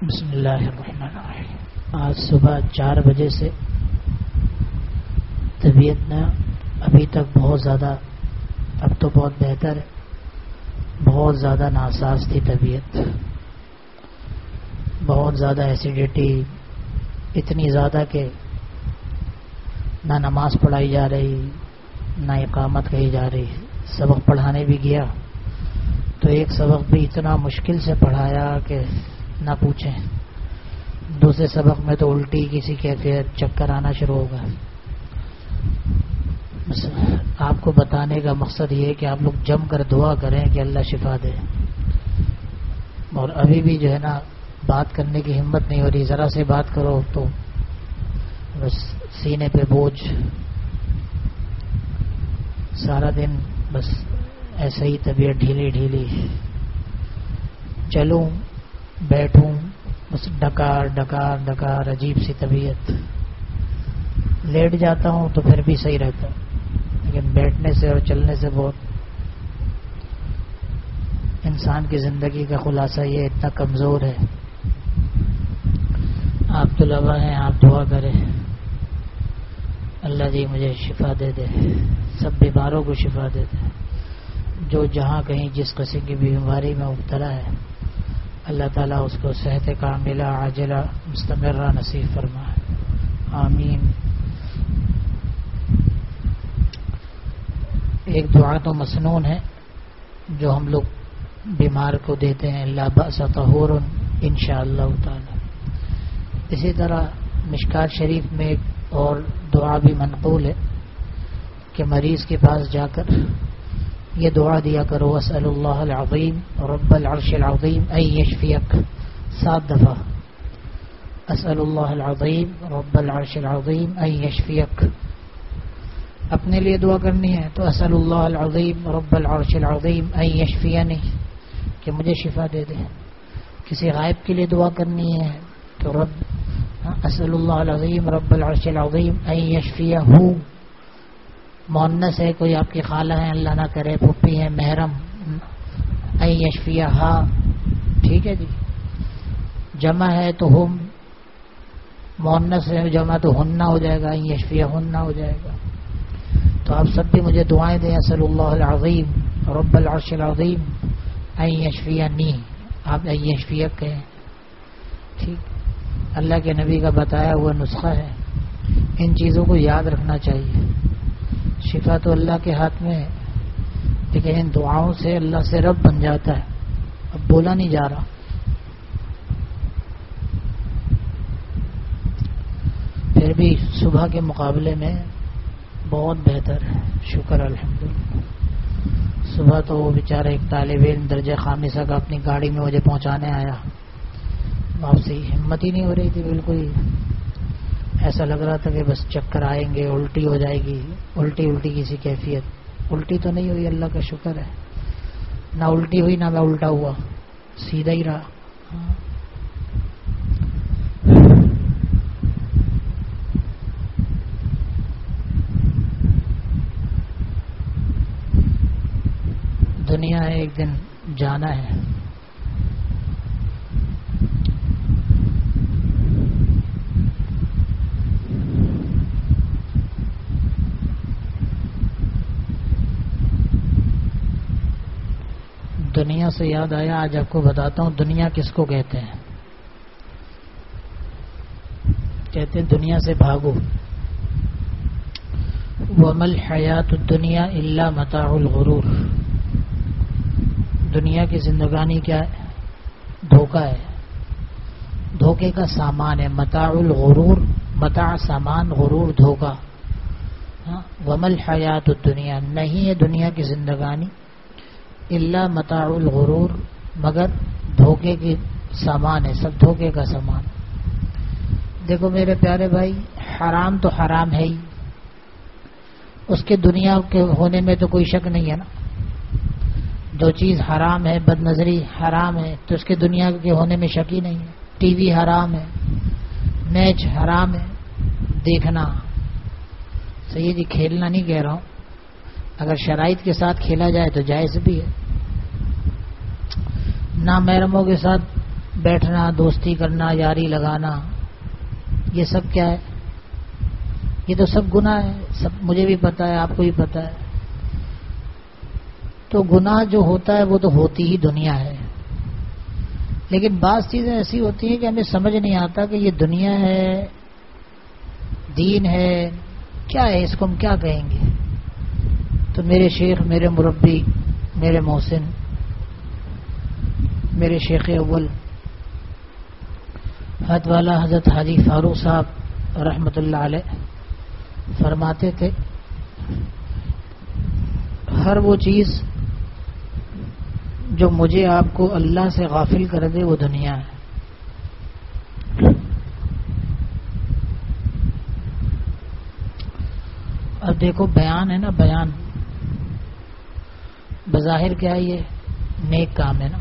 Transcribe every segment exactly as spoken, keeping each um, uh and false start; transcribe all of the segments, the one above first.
بسم اللہ الرحمن الرحیم۔ آج صبح چار بجے سے طبیعت نے ابھی تک بہت زیادہ، اب تو بہت بہتر ہے، بہت زیادہ ناساز تھی طبیعت، بہت زیادہ ایسیڈیٹی، اتنی زیادہ کہ نہ نماز پڑھائی جا رہی نہ اقامت کہی جا رہی۔ سبق پڑھانے بھی گیا تو ایک سبق بھی اتنا مشکل سے پڑھایا کہ نہ پوچھیں، دوسرے سبق میں تو الٹی کسی کیفیت، چکر آنا شروع ہوگا۔ بس آپ کو بتانے کا مقصد یہ ہے کہ آپ لوگ جم کر دعا کریں کہ اللہ شفا دے، اور ابھی بھی جو ہے نا بات کرنے کی ہمت نہیں ہو رہی، ذرا سے بات کرو تو بس سینے پہ بوجھ، سارا دن بس ایسے ہی طبیعت ڈھیلی ڈھیلی، چلوں بیٹھوں بس ڈکار ڈکار ڈکار، عجیب سی طبیعت۔ لیٹ جاتا ہوں تو پھر بھی صحیح رہتا، لیکن بیٹھنے سے اور چلنے سے بہت، انسان کی زندگی کا خلاصہ یہ اتنا کمزور ہے۔ آپ طلباء ہیں، آپ دعا کریں اللہ جی مجھے شفا دے دے، سب بیماروں کو شفا دے دے، جو جہاں کہیں جس قسم کی بیماری میں مبتلا ہے اللہ تعالیٰ اس کو صحت کاملہ عاجلہ مستمرہ نصیب فرمائے، آمین۔ ایک دعا تو مسنون ہے جو ہم لوگ بیمار کو دیتے ہیں، لا بأس طہور انشاءاللہ تعالی۔ اسی طرح مشکات شریف میں ایک اور دعا بھی منقول ہے کہ مریض کے پاس جا کر یہ دعا دیا کرو، اسأل اللہ العظیم رب العرش العظیم ان یشفیک، سات دفعہ اسأل اللہ العظیم رب العرش العظیم ان یشفیک۔ اپنے لیے دعا کرنی ہے تو اسأل اللہ العظیم رب العرش العظیم ان یشفینی، کہ مجھے شفا دے دے۔ کسی غائب کے لیے دعا کرنی ہے تو رب اسأل اللہ العظیم رب العرش العظیم ان یشفیہ، مؤنث ہے، کوئی آپ کی خالہ ہیں اللہ نہ کرے، پھپھی ہیں، محرم، ان یشفیہ ہا، ٹھیک ہے جی۔ جمع ہے تو ہم، مؤنث ہے جمع تو ہننا ہو جائے گا، ان یشفیہ ہننا ہو جائے گا۔ تو آپ سب بھی مجھے دعائیں دیں، اسأل اللہ العظیم رب العرش العظیم ان یشفینی، آپ ان یشفیہ کہیں، ٹھیک۔ اللہ کے نبی کا بتایا ہوا نسخہ ہے، ان چیزوں کو یاد رکھنا چاہیے۔ شفا تو اللہ کے ہاتھ میں ہے، لیکن ان دعاؤں سے اللہ سے رب بن جاتا ہے، اب بولا نہیں جا رہا۔ پھر بھی صبح کے مقابلے میں بہت بہتر ہے، شکر الحمدللہ۔ صبح تو وہ بیچارہ ایک طالب علم درجہ خامسہ کا اپنی گاڑی میں مجھے پہنچانے آیا، واپسی ہمت ہی نہیں ہو رہی تھی، بالکل ایسا لگ رہا تھا کہ بس چکر آئیں گے، الٹی ہو جائے گی، الٹی الٹی کسی کیفیت۔ الٹی تو نہیں ہوئی، اللہ کا شکر ہے، نہ الٹی ہوئی نہ میں الٹا ہوا، سیدھا ہی رہا۔ دنیا ہے، ایک دن جانا ہے۔ دنیا سے یاد آیا، آج آپ کو بتاتا ہوں دنیا کس کو کہتے ہیں۔ کہتے ہیں دنیا سے بھاگو، وَمَا الْحَيَاةُ الدُّنْيَا إِلَّا مَتَاعُ الْغُرُورِ۔ دنیا کی زندگانی کیا ہے؟ دھوکہ ہے، دھوکے کا سامان ہے، متاع الغرور، متاع سامان، غرور دھوکہ۔ وَمَا الْحَيَاةُ الدُّنْيَا، نہیں ہے دنیا کی زندگانی، الا متاع الغرور، مگر دھوکے کی سامان ہے، سب دھوکے کا سامان۔ دیکھو میرے پیارے بھائی، حرام تو حرام ہے ہی، اس کے دنیا کے ہونے میں تو کوئی شک نہیں ہے نا۔ جو چیز حرام ہے، بد نظری حرام ہے، تو اس کے دنیا کے ہونے میں شک ہی نہیں ہے۔ ٹی وی حرام ہے، میچ حرام ہے دیکھنا، صحیح جی، کھیلنا نہیں کہہ رہا ہوں، اگر شرائط کے ساتھ کھیلا جائے تو جائز بھی ہے۔ نامحرموں کے ساتھ بیٹھنا، دوستی کرنا، یاری لگانا، یہ سب کیا ہے؟ یہ تو سب گناہ ہے، سب مجھے بھی پتا ہے، آپ کو بھی پتا ہے. تو گناہ جو ہوتا ہے وہ تو ہوتی ہی دنیا ہے، لیکن بعض چیزیں ایسی ہوتی ہیں کہ ہمیں سمجھ نہیں آتا کہ یہ دنیا ہے، دین ہے، کیا ہے، اس کو ہم کیا کہیں گے. تو میرے شیخ، میرے مربی، میرے محسن، میرے شیخ اول حد والا حضرت حاجی فاروق صاحب رحمۃ اللہ علیہ فرماتے تھے، ہر وہ چیز جو مجھے آپ کو اللہ سے غافل کر دے وہ دنیا ہے. اب دیکھو بیان ہے نا، بیان بظاہر کیا ہے، یہ نیک کام ہے نا،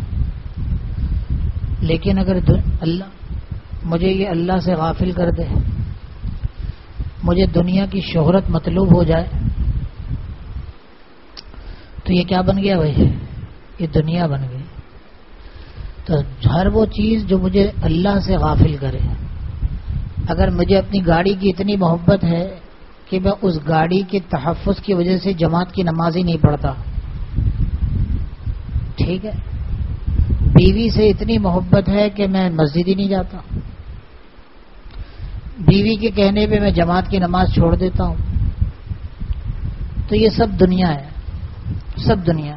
لیکن اگر اللہ مجھے یہ اللہ سے غافل کر دے، مجھے دنیا کی شہرت مطلوب ہو جائے، تو یہ کیا بن گیا بھائی؟ یہ دنیا بن گئی. تو ہر وہ چیز جو مجھے اللہ سے غافل کرے، اگر مجھے اپنی گاڑی کی اتنی محبت ہے کہ میں اس گاڑی کے تحفظ کی وجہ سے جماعت کی نماز ہی نہیں پڑھتا، ٹھیک ہے، بیوی سے اتنی محبت ہے کہ میں مسجد ہی نہیں جاتا، بیوی کے کہنے پہ میں جماعت کی نماز چھوڑ دیتا ہوں، تو یہ سب دنیا ہے، سب دنیا.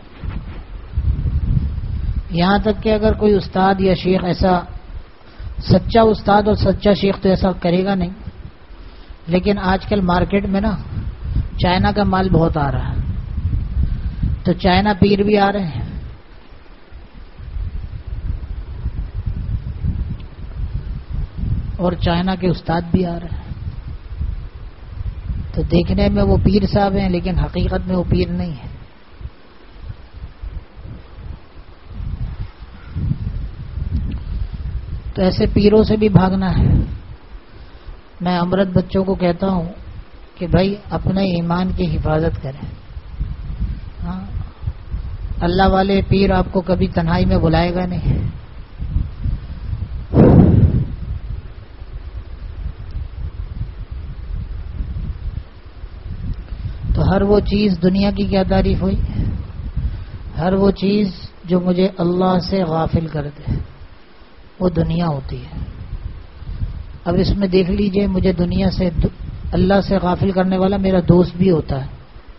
یہاں تک کہ اگر کوئی استاد یا شیخ ایسا، سچا استاد اور سچا شیخ تو ایسا کرے گا نہیں، لیکن آج کل مارکیٹ میں نا چائنا کا مال بہت آ رہا ہے، تو چائنا پیر بھی آ رہے ہیں، اور چائنا کے استاد بھی آ رہے ہیں. تو دیکھنے میں وہ پیر صاحب ہیں، لیکن حقیقت میں وہ پیر نہیں ہے. تو ایسے پیروں سے بھی بھاگنا ہے. میں امرت بچوں کو کہتا ہوں کہ بھائی اپنے ایمان کی حفاظت کریں. ہاں، اللہ والے پیر آپ کو کبھی تنہائی میں بلائے گا نہیں. تو ہر وہ چیز دنیا کی کیا تعریف ہوئی؟ ہر وہ چیز جو مجھے اللہ سے غافل کر دے وہ دنیا ہوتی ہے. اب اس میں دیکھ لیجئے، مجھے دنیا سے، اللہ سے غافل کرنے والا میرا دوست بھی ہوتا ہے.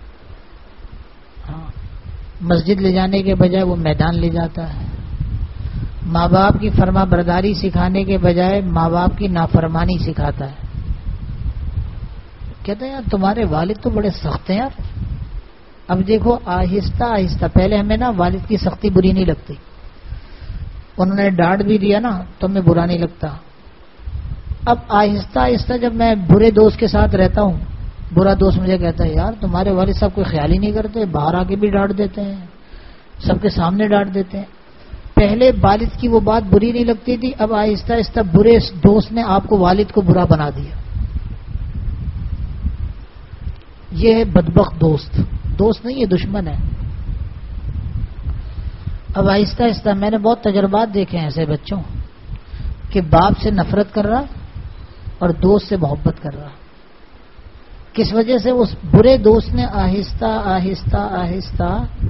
ہاں، مسجد لے جانے کے بجائے وہ میدان لے جاتا ہے. ماں باپ کی فرما برداری سکھانے کے بجائے ماں باپ کی نافرمانی سکھاتا ہے. کہتے ہیں یار تمہارے والد تو بڑے سخت ہیں یار. اب دیکھو آہستہ آہستہ، پہلے ہمیں نا والد کی سختی بری نہیں لگتی، انہوں نے ڈانٹ بھی دیا نا تو ہمیں برا نہیں لگتا. اب آہستہ آہستہ جب میں برے دوست کے ساتھ رہتا ہوں، برا دوست مجھے کہتا ہے یار تمہارے والد صاحب کوئی خیال ہی نہیں کرتے، باہر آ کے بھی ڈانٹ دیتے ہیں، سب کے سامنے ڈانٹ دیتے ہیں. پہلے والد کی وہ بات بری نہیں لگتی تھی، اب آہستہ آہستہ برے دوست نے آپ کو والد کو برا بنا دیا. یہ ہے بدبخت دوست. دوست نہیں، یہ دشمن ہے. اب آہستہ آہستہ میں نے بہت تجربات دیکھے ہیں ایسے بچوں کہ باپ سے نفرت کر رہا اور دوست سے محبت کر رہا. کس وجہ سے؟ اس برے دوست نے آہستہ آہستہ آہستہ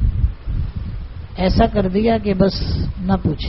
ایسا کر دیا کہ بس نہ پوچھے.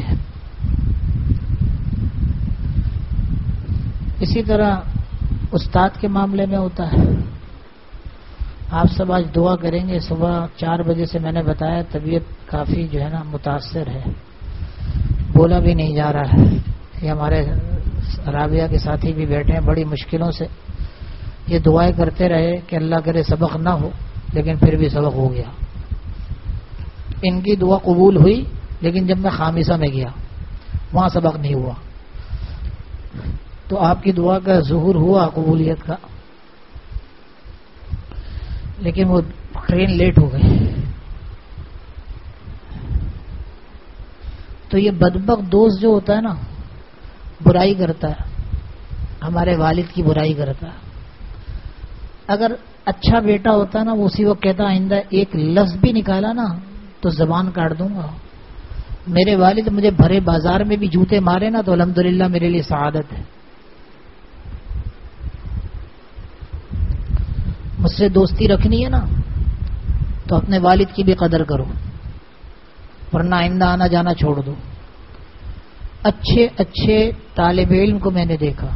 اسی طرح استاد کے معاملے میں ہوتا ہے. آپ سب آج دعا کریں گے. صبح چار بجے سے میں نے بتایا طبیعت کافی جو ہے نا متاثر ہے، بولا بھی نہیں جا رہا ہے. یہ ہمارے رابعہ کے ساتھی بھی بیٹھے ہیں، بڑی مشکلوں سے یہ دعائیں کرتے رہے کہ اللہ کرے سبق نہ ہو، لیکن پھر بھی سبق ہو گیا. ان کی دعا قبول ہوئی، لیکن جب میں خامسہ میں گیا وہاں سبق نہیں ہوا. تو آپ کی دعا کا ظہور ہوا قبولیت کا، لیکن وہ ٹرین لیٹ ہو گئی. تو یہ بدبخت دوست جو ہوتا ہے نا، برائی کرتا ہے، ہمارے والد کی برائی کرتا ہے. اگر اچھا بیٹا ہوتا نا، وہ اسی وقت کہتا آئندہ ایک لفظ بھی نکالا نا تو زبان کاٹ دوں گا. میرے والد مجھے بھرے بازار میں بھی جوتے مارے نا تو الحمدللہ میرے لیے سعادت ہے. مجھ سے دوستی رکھنی ہے نا تو اپنے والد کی بھی قدر کرو، ورنہ آئندہ آنا جانا چھوڑ دو. اچھے اچھے طالب علم کو میں نے دیکھا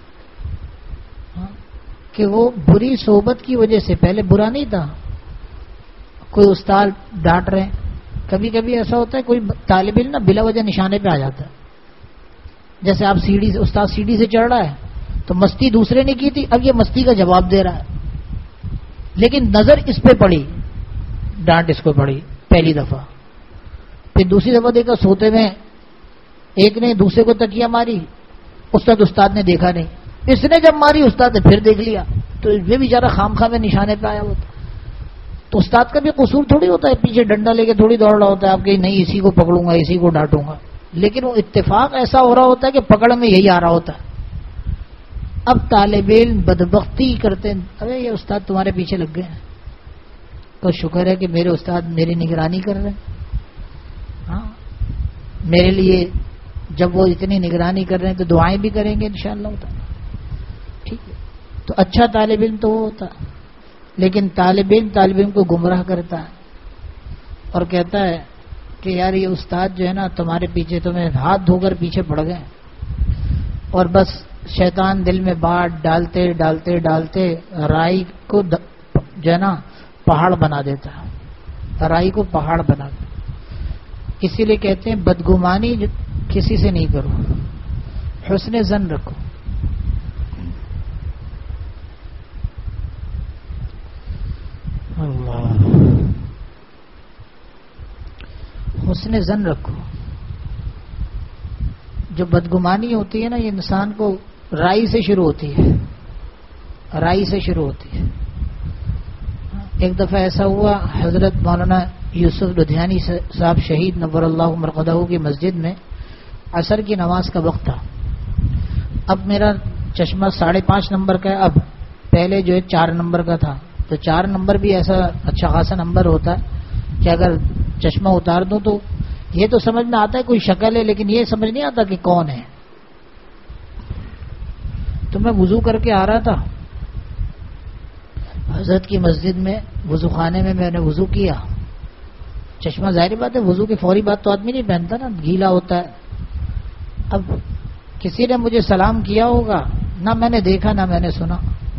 کہ وہ بری صحبت کی وجہ سے، پہلے برا نہیں تھا، کوئی استاد ڈانٹ رہے ہیں، کبھی کبھی ایسا ہوتا ہے کوئی طالب علم نا بلا وجہ نشانے پہ آ جاتا ہے. جیسے آپ سیڑھی سے، استاد سیڑھی سے چڑھ رہا ہے تو مستی دوسرے نے کی تھی، اب یہ مستی کا جواب دے رہا ہے، لیکن نظر اس پہ پڑی، ڈانٹ اس کو پڑی پہلی دفعہ. پھر دوسری دفعہ دیکھا سوتے میں ایک نے دوسرے کو تکیہ ماری، استاد استاد نے دیکھا نہیں، اس نے جب ماری استاد نے پھر دیکھ لیا، تو یہ بیچارہ خام خواہ میں نشانے پہ آیا ہوتا. تو استاد کا بھی قصور تھوڑی ہوتا ہے، پیچھے ڈنڈا لے کے تھوڑی دوڑ رہا ہوتا ہے آپ کہ نہیں اسی کو پکڑوں گا اسی کو ڈانٹوں گا، لیکن وہ اتفاق ایسا ہو رہا ہوتا ہے کہ پکڑ میں یہی آ رہا ہوتا ہے. اب طالب علم بدبختی کرتے ہیں، ارے یہ استاد تمہارے پیچھے لگ گئے ہیں، تو شکر ہے کہ میرے استاد میری نگرانی کر رہے ہیں. ہاں میرے لیے جب وہ اتنی نگرانی کر رہے ہیں تو دعائیں بھی کریں گے انشاءاللہ تعالی. ٹھیک ہے، تو اچھا طالب علم تو وہ ہوتا ہے، لیکن طالب علم طالب علم کو گمراہ کرتا ہے اور کہتا ہے کہ یار یہ استاد جو ہے نا تمہارے پیچھے، تمہیں ہاتھ دھو کر پیچھے پڑ گئے، اور بس شیطان دل میں بات ڈالتے ڈالتے ڈالتے رائی کو جو ہے نا پہاڑ بنا دیتا ہے، رائی کو پہاڑ بنا دیتا. اسی لیے کہتے ہیں بدگمانی کسی سے نہیں کرو، حسن ظن رکھو. اللہ، حسن ظن رکھو. جو بدگمانی ہوتی ہے نا یہ انسان کو رائی سے شروع ہوتی ہے، رائی سے شروع ہوتی ہے. ایک دفعہ ایسا ہوا، حضرت مولانا یوسف لدھیانی صاحب شہید نور اللہ مرقدہ کی مسجد میں عصر کی نماز کا وقت تھا. اب میرا چشمہ ساڑھے پانچ نمبر کا ہے، اب پہلے جو ہے چار نمبر کا تھا، تو چار نمبر بھی ایسا اچھا خاصا نمبر ہوتا ہے کہ اگر چشمہ اتار دوں تو یہ تو سمجھ میں آتا ہے کوئی شکل ہے، لیکن یہ سمجھ نہیں آتا کہ کون ہے. تو میں وضو کر کے آ رہا تھا حضرت کی مسجد میں، وضو خانے میں میں نے وضو کیا. چشمہ ظاہری بات ہے وضو کی فوری بات تو آدمی نہیں پہنتا نا، گیلا ہوتا ہے. اب کسی نے مجھے سلام کیا ہوگا، نہ میں نے دیکھا نہ میں نے سنا.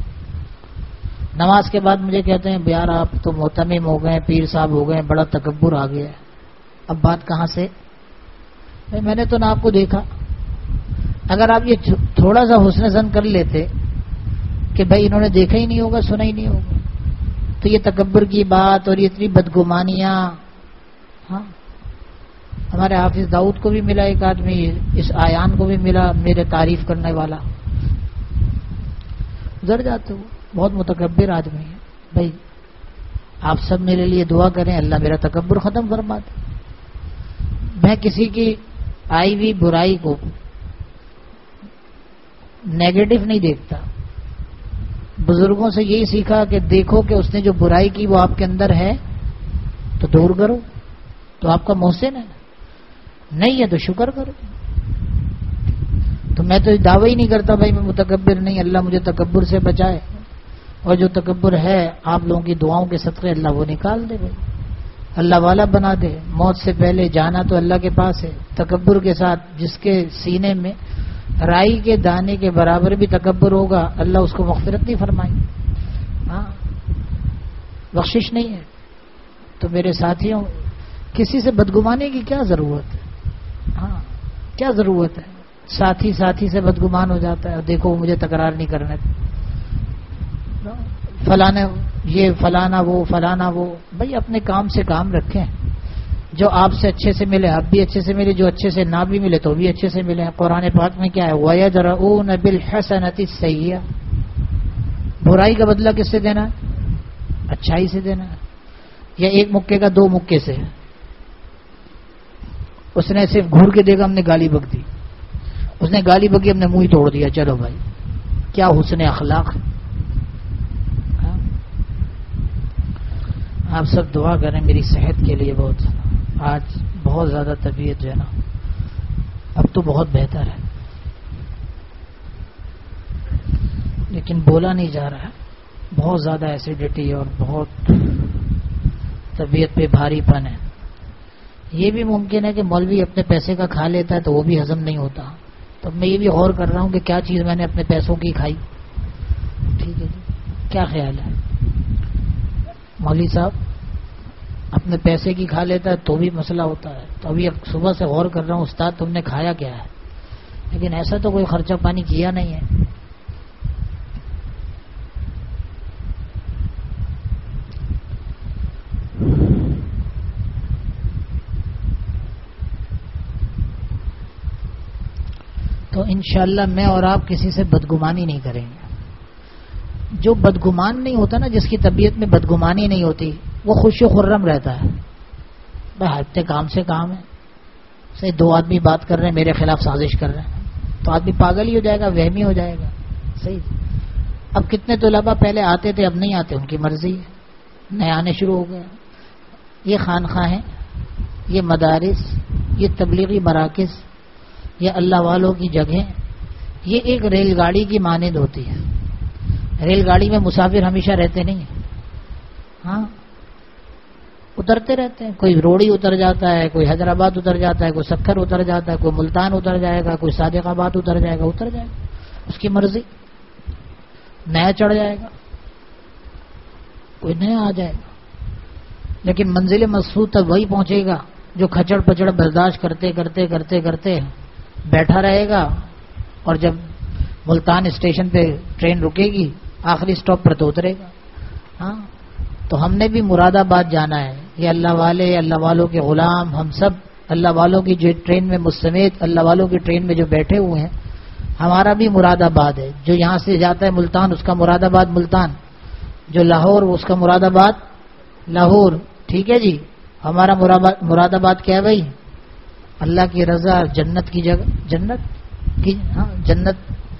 نماز کے بعد مجھے کہتے ہیں یار آپ تو محتمم ہو گئے، پیر صاحب ہو گئے، بڑا تکبر آ گیا ہے. اب بات کہاں سے؟ میں نے تو نہ آپ کو دیکھا. اگر آپ یہ تھوڑا سا حسن ظن کر لیتے کہ بھائی انہوں نے دیکھا ہی نہیں ہوگا، سنا ہی نہیں ہوگا، تو یہ تکبر کی بات اور یہ اتنی بدگمانیاں. ہاں ہمارے حافظ داؤد کو بھی ملا ایک آدمی، اس آیان کو بھی ملا میرے تعریف کرنے والا، گزر جاتے ہو. بہت متکبر آدمی ہے. بھائی آپ سب میرے لیے دعا کریں اللہ میرا تکبر ختم فرما دے. میں کسی کی آئی ہوئی برائی کو نیگیٹو نہیں دیکھتا. بزرگوں سے یہی سیکھا کہ دیکھو کہ اس نے جو برائی کی وہ آپ کے اندر ہے تو دور کرو، تو آپ کا محسن ہے، نہیں ہے تو شکر کرو. تو میں تو دعویٰ ہی نہیں کرتا بھائی میں متکبر نہیں، اللہ مجھے تکبر سے بچائے، اور جو تکبر ہے آپ لوگوں کی دعاؤں کے صدقے اللہ وہ نکال دے، بھائی اللہ والا بنا دے. موت سے پہلے جانا تو اللہ کے پاس ہے. تکبر کے ساتھ جس کے سینے میں رائی کے دانے کے برابر بھی تکبر ہوگا اللہ اس کو مغفرت نہیں فرمائے، ہاں بخشش نہیں ہے. تو میرے ساتھیوں کسی سے بدگمانے کی کیا ضرورت ہے؟ ہاں کیا ضرورت ہے؟ ساتھی ساتھی سے بدگمان ہو جاتا ہے، دیکھو مجھے تکرار نہیں کرنا، فلانا یہ فلانا وہ فلانا وہ. بھائی اپنے کام سے کام رکھیں. جو آپ سے اچھے سے ملے آپ بھی اچھے سے ملے، جو اچھے سے نہ بھی ملے تو بھی اچھے سے ملے. قرآن پاک میں کیا ہے؟ وَيَدْرَؤُونَ بِالْحَسَنَةِ السَّيِّئَةِ. برائی کا بدلہ کس سے دینا ہے؟ اچھائی سے دینا ہے. یا ایک مکے کا دو مکے سے. اس نے صرف گھور کے دیکھا ہم نے گالی بک دی، اس نے گالی بکی ہم نے منہ ہی توڑ دیا. چلو بھائی کیا حسن اخلاق. آپ سب دعا کریں میری صحت کے لیے. بہت آج بہت زیادہ طبیعت جو ہے نا اب تو بہت بہتر ہے، لیکن بولا نہیں جا رہا ہے، بہت زیادہ ایسیڈیٹی اور بہت طبیعت پہ بھاری پن ہے۔ یہ بھی ممکن ہے کہ مولوی اپنے پیسے کا کھا لیتا ہے تو وہ بھی ہضم نہیں ہوتا، تو میں یہ بھی غور کر رہا ہوں کہ کیا چیز میں نے اپنے پیسوں کی کھائی۔ ٹھیک ہے جی، کیا خیال ہے؟ مولوی صاحب اپنے پیسے کی کھا لیتا ہے تو بھی مسئلہ ہوتا ہے، تو ابھی صبح سے غور کر رہا ہوں استاد تم نے کھایا کیا ہے، لیکن ایسا تو کوئی خرچہ پانی کیا نہیں ہے۔ تو انشاءاللہ میں اور آپ کسی سے بدگمانی نہیں کریں گے۔ جو بدگمان نہیں ہوتا نا، جس کی طبیعت میں بدگمانی نہیں ہوتی، وہ خوش و خرم رہتا ہے۔ بھائی ہفتے کام سے کام ہے، صحیح دو آدمی بات کر رہے ہیں میرے خلاف سازش کر رہے ہیں تو آدمی پاگل ہی ہو جائے گا، وہمی ہو جائے گا۔ صحیح۔ اب کتنے طلباء پہلے آتے تھے اب نہیں آتے، ان کی مرضی ہے، نئے آنے شروع ہو گئے۔ یہ خانخواہیں، یہ مدارس، یہ تبلیغی مراکز، یہ اللہ والوں کی جگہیں، یہ ایک ریل گاڑی کی مانند ہوتی ہے۔ ریل گاڑی میں مسافر ہمیشہ رہتے نہیں ہیں، ہاں اترتے رہتے ہیں، کوئی روڑی اتر جاتا ہے، کوئی حیدرآباد اتر جاتا ہے، کوئی سکھر اتر جاتا ہے، کوئی ملتان اتر جائے گا، کوئی صادق آباد اتر جائے گا، اتر جائے گا، اس کی مرضی۔ نیا چڑھ جائے گا، کوئی نیا آ جائے گا، لیکن منزل مقصود تک وہی پہنچے گا جو کھچڑ پچڑ برداشت کرتے کرتے کرتے کرتے بیٹھا رہے گا، اور جب ملتان اسٹیشن پہ ٹرین رکے گی آخری سٹاپ پر تو اترے گا۔ ہاں تو ہم نے بھی مراد آباد جانا ہے، یہ اللہ والے، اللہ والوں کے غلام، ہم سب اللہ والوں کی جو ٹرین میں مستمیت اللہ والوں کی ٹرین میں جو بیٹھے ہوئے ہیں، ہمارا بھی مراد آباد ہے۔ جو یہاں سے جاتا ہے ملتان اس کا مراد آباد ملتان، جو لاہور اس کا مراد آباد لاہور۔ ٹھیک ہے جی، ہمارا مراد آباد کیا ہے بھائی؟ اللہ کی رضا، جنت کی جگہ، جنت کی، ہاں جنت،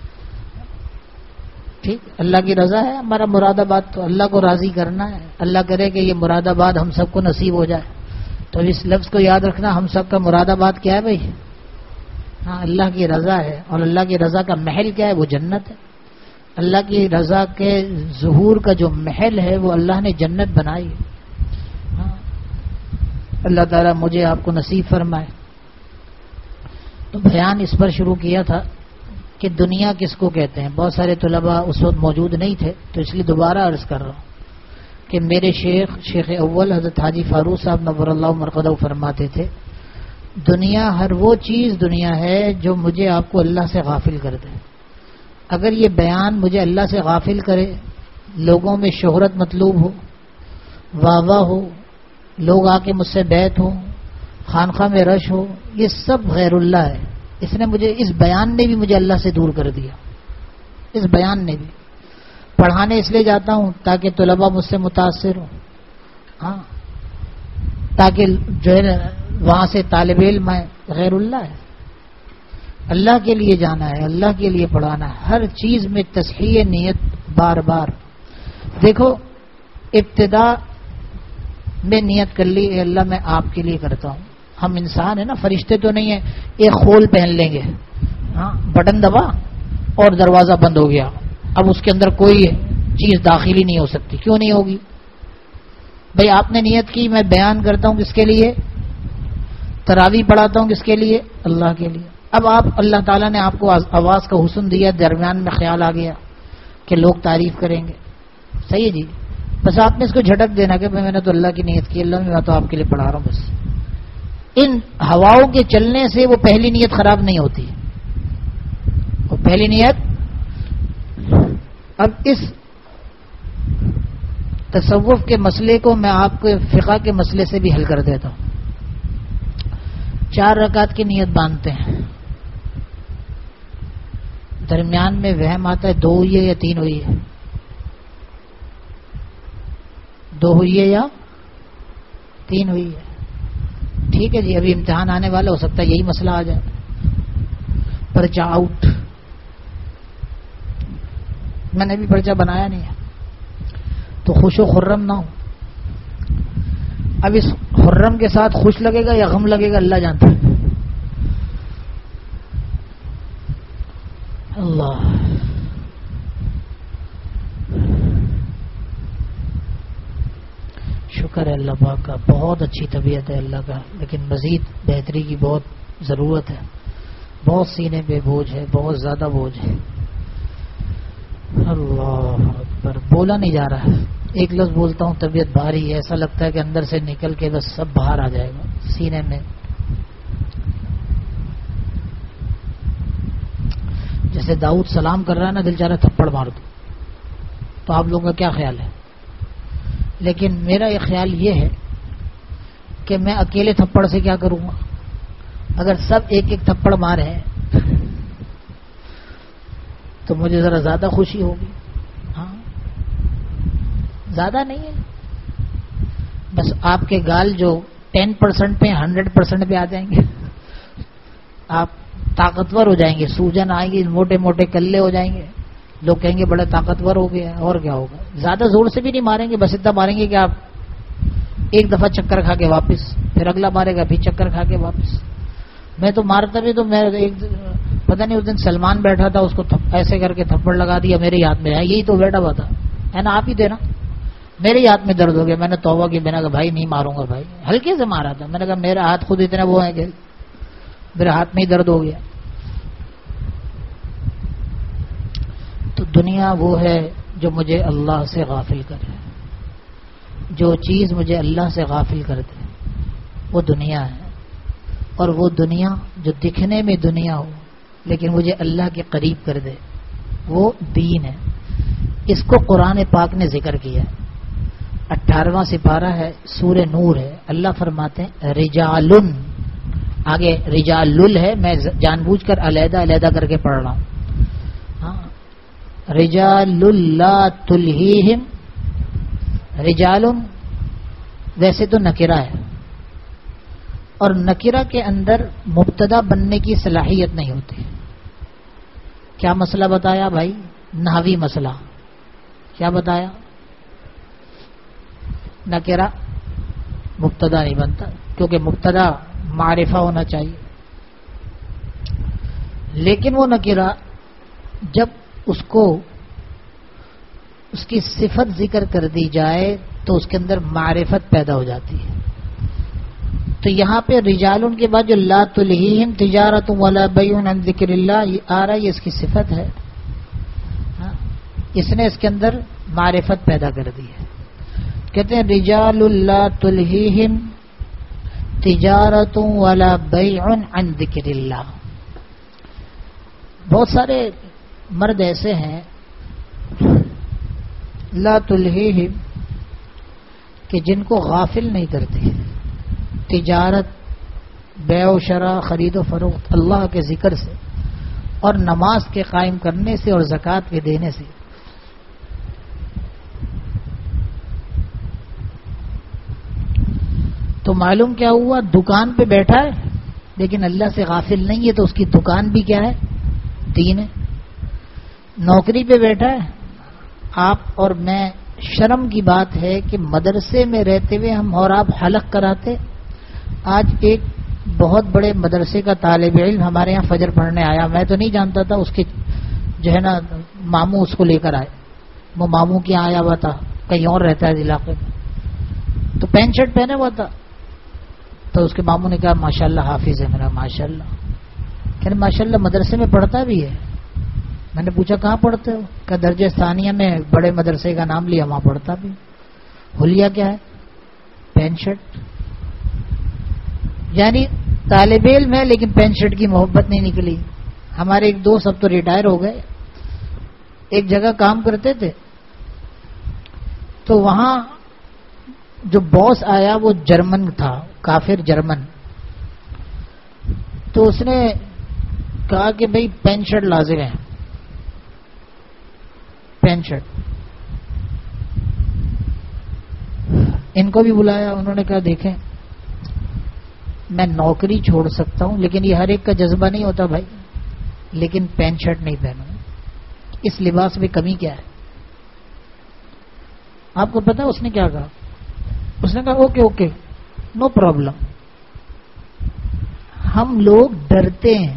ٹھیک، اللہ کی رضا ہے ہمارا مراد آباد، تو اللہ کو راضی کرنا ہے۔ اللہ کرے کہ یہ مراد آباد ہم سب کو نصیب ہو جائے۔ تو اس لفظ کو یاد رکھنا، ہم سب کا مراد آباد کیا ہے بھائی؟ ہاں اللہ کی رضا ہے، اور اللہ کی رضا کا محل کیا ہے؟ وہ جنت ہے۔ اللہ کی رضا کے ظہور کا جو محل ہے وہ اللہ نے جنت بنائی ہے۔ ہاں اللہ تعالیٰ مجھے آپ کو نصیب فرمائے۔ تو بیان اس پر شروع کیا تھا کہ دنیا کس کو کہتے ہیں۔ بہت سارے طلباء اس وقت موجود نہیں تھے، تو اس لیے دوبارہ عرض کر رہا ہوں کہ میرے شیخ شیخ اول حضرت حاجی فاروق صاحب نور اللہ مرقدہ فرماتے تھے، دنیا ہر وہ چیز دنیا ہے جو مجھے آپ کو اللہ سے غافل کر دے۔ اگر یہ بیان مجھے اللہ سے غافل کرے، لوگوں میں شہرت مطلوب ہو، واہ واہ ہو، لوگ آ کے مجھ سے بیعت ہوں، خانقاہ میں رش ہو، یہ سب غیر اللہ ہے۔ اس نے مجھے، اس بیان نے بھی مجھے اللہ سے دور کر دیا۔ اس بیان نے بھی، پڑھانے اس لیے جاتا ہوں تاکہ طلباء مجھ سے متاثر ہوں، ہاں تاکہ جو ہے وہاں سے طالب علم ہے، غیر اللہ ہے۔ اللہ کے لیے جانا ہے، اللہ کے لیے پڑھانا ہے۔ ہر چیز میں تصحیح نیت بار بار دیکھو، ابتدا میں نیت کر لی، اے اللہ میں آپ کے لیے کرتا ہوں۔ ہم انسان ہیں نا، فرشتے تو نہیں ہیں، ایک خول پہن لیں گے، ہاں بٹن دبا اور دروازہ بند ہو گیا، اب اس کے اندر کوئی چیز داخل ہی نہیں ہو سکتی۔ کیوں نہیں ہوگی بھائی؟ آپ نے نیت کی، میں بیان کرتا ہوں کس کے لیے؟ تراویح پڑھاتا ہوں کس کے لیے؟ اللہ کے لیے۔ اب آپ، اللہ تعالیٰ نے آپ کو آواز کا حسن دیا، درمیان میں خیال آ گیا کہ لوگ تعریف کریں گے، صحیح ہے جی، بس آپ نے اس کو جھٹک دینا کہ میں نے تو اللہ کی نیت کی، اللہ میں تو آپ کے لیے پڑھا رہا ہوں بس۔ ان ہواؤں کے چلنے سے وہ پہلی نیت خراب نہیں ہوتی، وہ پہلی نیت۔ اب اس تصوف کے مسئلے کو میں آپ کو فقہ کے مسئلے سے بھی حل کر دیتا ہوں۔ چار رکعت کی نیت باندھتے ہیں، درمیان میں وہم آتا ہے دو ہوئی ہے یا تین ہوئی ہے، دو ہوئی ہے یا تین ہوئی ہے، ٹھیک ہے جی۔ ابھی امتحان آنے والا، ہو سکتا ہے یہی مسئلہ آ جائے، پرچہ آؤٹ۔ میں نے بھی پرچہ بنایا نہیں ہے تو خوش و خرم نہ ہو۔ اب اس خرم کے ساتھ خوش لگے گا یا غم لگے گا اللہ جانتا ہے. اللہ شکر ہے اللہ پاک کا. بہت اچھی طبیعت ہے اللہ کا, لیکن مزید بہتری کی بہت ضرورت ہے. بہت سینے پہ بوجھ ہے, بہت زیادہ بوجھ ہے. اللہ اکبر, بولا نہیں جا رہا ہے. ایک لفظ بولتا ہوں طبیعت بھاری ہے, ایسا لگتا ہے کہ اندر سے نکل کے بس سب باہر آ جائے گا سینے میں. جیسے داؤد سلام کر رہا ہے نا, دل چاہ رہا ہے تھپڑ مار دو. تو آپ لوگوں کا کیا خیال ہے؟ لیکن میرا یہ خیال یہ ہے کہ میں اکیلے تھپڑ سے کیا کروں گا؟ اگر سب ایک ایک تھپڑ مارے تو مجھے ذرا زیادہ خوشی ہوگی. ہاں زیادہ نہیں ہے, بس آپ کے گال جو ٹین پرسینٹ پہ ہنڈریڈ پرسینٹ پہ آ جائیں گے, آپ طاقتور ہو جائیں گے. سوجن آئیں گے, موٹے موٹے کلے ہو جائیں گے, لوگ کہیں گے بڑے طاقتور ہو گئے. اور کیا ہوگا؟ زیادہ زور سے بھی نہیں ماریں گے, بس اتنا ماریں گے کہ آپ ایک دفعہ چکر کھا کے واپس, پھر اگلا مارے گا پھر چکر کھا کے واپس. میں تو مارتا بھی تو میں ایک پتہ نہیں اس دن سلمان بیٹھا تھا, اس کو ایسے کر کے تھپڑ لگا دیا میرے ہاتھ میں. ہے یہی تو بیٹھا ہوا تھا, ہے نا, آپ ہی تھے نا. میرے ہاتھ میں درد ہو گیا, میں نے توبہ کی, میں نے کہا بھائی نہیں ماروں گا بھائی. ہلکے سے مارا تھا, میں نے کہا میرا ہاتھ خود اتنا وہ ہے کہ میرے ہاتھ میں ہی درد ہو گیا. تو دنیا وہ ہے جو مجھے اللہ سے غافل کرے. جو چیز مجھے اللہ سے غافل کر دے وہ دنیا ہے. اور وہ دنیا جو دکھنے میں دنیا ہو لیکن مجھے اللہ کے قریب کر دے وہ دین ہے. اس کو قرآن پاک نے ذکر کیا ہے. اٹھارہواں سپارہ ہے, سورہ نور ہے. اللہ فرماتے ہیں رجالن, آگے رجال ہے, میں جان بوجھ کر علیحدہ علیحدہ کر کے پڑھ رہا ہوں. ہاں رجال لا تلہیہم, رجال ویسے تو نکرہ ہے, اور نکرہ کے اندر مبتدا بننے کی صلاحیت نہیں ہوتی. کیا مسئلہ بتایا بھائی؟ نحوی مسئلہ. کیا بتایا؟ نکرہ مبتدا نہیں بنتا, کیونکہ مبتدا معرفہ ہونا چاہیے. لیکن وہ نکرہ جب اس کو اس کی صفت ذکر کر دی جائے تو اس کے اندر معرفت پیدا ہو جاتی ہے. تو یہاں پہ رجالن کے بعد جو لا تلہیہم تجارت ولا بیع عن ذکر اللہ یہ آ رہا ہے, یہ اس کی صفت ہے. ہاں اس نے اس کے اندر معرفت پیدا کر دی ہے. کہتے ہیں رجال لا تلہیہم تجارت ولا بیع عن ذکر اللہ. بہت سارے مرد ایسے ہیں لا تلہیہم کہ جن کو غافل نہیں کرتے تجارت, بیع و شرع, خرید و فروخت اللہ کے ذکر سے اور نماز کے قائم کرنے سے اور زکوٰۃ کے دینے سے. تو معلوم کیا ہوا؟ دکان پہ بیٹھا ہے لیکن اللہ سے غافل نہیں ہے, تو اس کی دکان بھی کیا ہے؟ دین ہے. نوکری پہ بیٹھا ہے, آپ اور میں, شرم کی بات ہے کہ مدرسے میں رہتے ہوئے ہم اور آپ حلق کراتے. آج ایک بہت بڑے مدرسے کا طالب علم ہمارے یہاں فجر پڑھنے آیا, میں تو نہیں جانتا تھا, اس کے جو ہے نا ماموں اس کو لے کر آئے. وہ ماموں کے یہاں آیا ہوا تھا, کہیں اور رہتا ہے علاقے میں, تو پینٹ شرٹ پہنے ہوا تھا. تو اس کے ماموں نے کہا ماشاءاللہ حافظ ہے. میرا ماشاءاللہ, کہ ماشاءاللہ مدرسے میں پڑھتا بھی ہے. میں نے پوچھا کہاں پڑھتے ہو؟ کہ درجہ ثانیہ میں بڑے مدرسے کا نام لیا, وہاں پڑھتا بھی. حلیہ کیا ہے؟ Pant shirt. یعنی طالب علم ہے لیکن پینٹ شرٹ کی محبت نہیں نکلی. ہمارے ایک دوست اب تو ریٹائر ہو گئے, ایک جگہ کام کرتے تھے, تو وہاں جو باس آیا وہ جرمن تھا, کافر جرمن. تو اس نے کہا کہ بھئی پینٹ شرٹ لازم ہے, پینٹ شرٹ. ان کو بھی بلایا, انہوں نے کہا دیکھیں میں نوکری چھوڑ سکتا ہوں لیکن یہ ہر ایک کا جذبہ نہیں ہوتا بھائی, لیکن پینٹ شرٹ نہیں پہنوں. اس لباس میں کمی کیا ہے؟ آپ کو پتا اس نے کیا کہا؟ اس نے کہا اوکے اوکے نو پرابلم. ہم لوگ ڈرتے ہیں.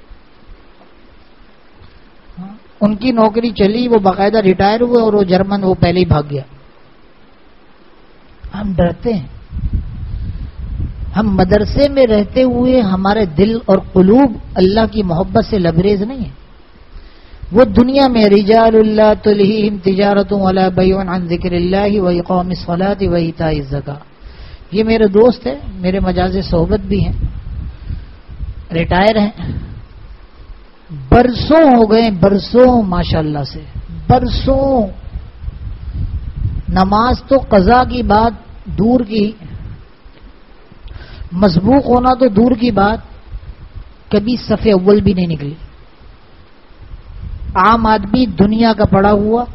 ان کی نوکری چلی, وہ باقاعدہ ریٹائر ہوئے اور وہ جرمن وہ پہلے ہی بھاگ گیا. ہم ڈرتے ہیں. ہم مدرسے میں رہتے ہوئے ہمارے دل اور قلوب اللہ کی محبت سے لبریز نہیں ہیں. وہ دنیا میں رجال اللہ تلہیہم تجارت ولا بیع عن ذکر اللہ و اقام الصلاۃ و ایتاء الزکاۃ. یہ میرے دوست ہیں, میرے مجاز صحبت بھی ہیں, ریٹائر ہیں, برسوں ہو گئے, برسوں ماشاء اللہ سے برسوں. نماز تو قضا کی بات دور کی, مسبوق ہونا تو دور کی بات, کبھی صف اول بھی نہیں نکلی. عام آدمی دنیا کا پڑا ہوا,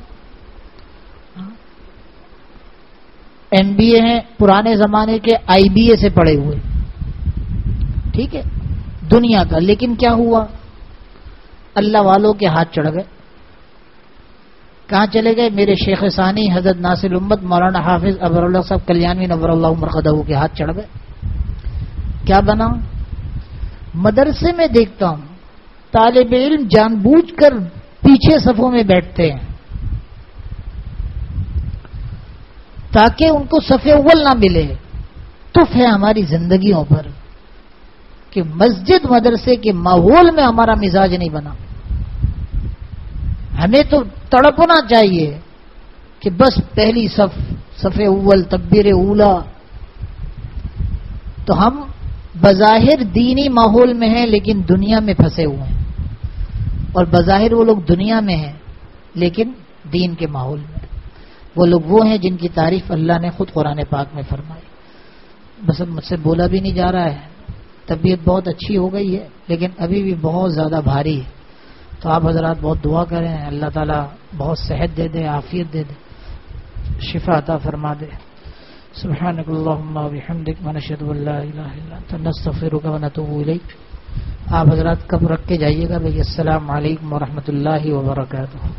ایم بی اے ہیں, پرانے زمانے کے آئی بی اے سے پڑھے ہوئے, ٹھیک ہے, دنیا کا. لیکن کیا ہوا, اللہ والوں کے ہاتھ چڑھ گئے. کہاں چلے گئے؟ میرے شیخ ثانی حضرت ناصر امت مولانا حافظ ابر اللہ صاحب کلیانوی نور اللہ مرقدہ کے ہاتھ چڑھ گئے. کیا بنا؟ مدرسے میں دیکھتا ہوں طالب علم جان بوجھ کر پیچھے صفوں میں بیٹھتے ہیں تاکہ ان کو صف اول نہ ملے. تف ہے ہماری زندگیوں پر کہ مسجد مدرسے کے ماحول میں ہمارا مزاج نہیں بنا. ہمیں تو تڑپنا چاہیے کہ بس پہلی صف, صف اول, تکبیر اولا. تو ہم بظاہر دینی ماحول میں ہیں لیکن دنیا میں پھنسے ہوئے ہیں, اور بظاہر وہ لوگ دنیا میں ہیں لیکن دین کے ماحول میں. وہ لوگ وہ ہیں جن کی تعریف اللہ نے خود قرآن پاک میں فرمائی. بس اب مجھ سے بولا بھی نہیں جا رہا ہے, طبیعت بہت اچھی ہو گئی ہے لیکن ابھی بھی بہت زیادہ بھاری ہے. تو آپ حضرات بہت دعا کریں, اللہ تعالیٰ بہت صحت دے دے, عافیت دے دے, شفا عطا فرما دے. سبحانک اللہم و بحمدک ونشہد ان لا الہ الا انت نستغفرک ونتوب الیک. آپ حضرات کب رکھ کے جائیے گا بھائی. السلام علیکم ورحمۃ اللہ وبرکاتہ.